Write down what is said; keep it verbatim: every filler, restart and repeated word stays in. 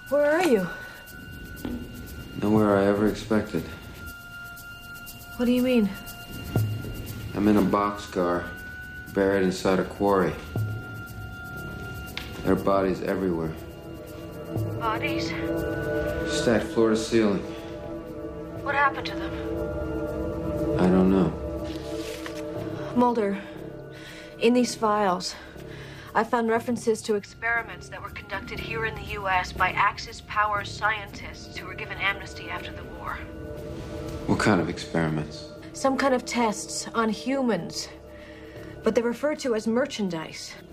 Where are you? Nowhere I ever expected. What do you mean? I'm in a boxcar, buried inside a quarry. There are bodies everywhere. Bodies? Stacked floor to ceiling. What happened to them? I don't know. Mulder, in these files, I found references to experiments that were conducted here in the U S by Axis Power scientists who were given amnesty after the war. What kind of experiments? Some kind of tests on humans, but they're referred to as merchandise.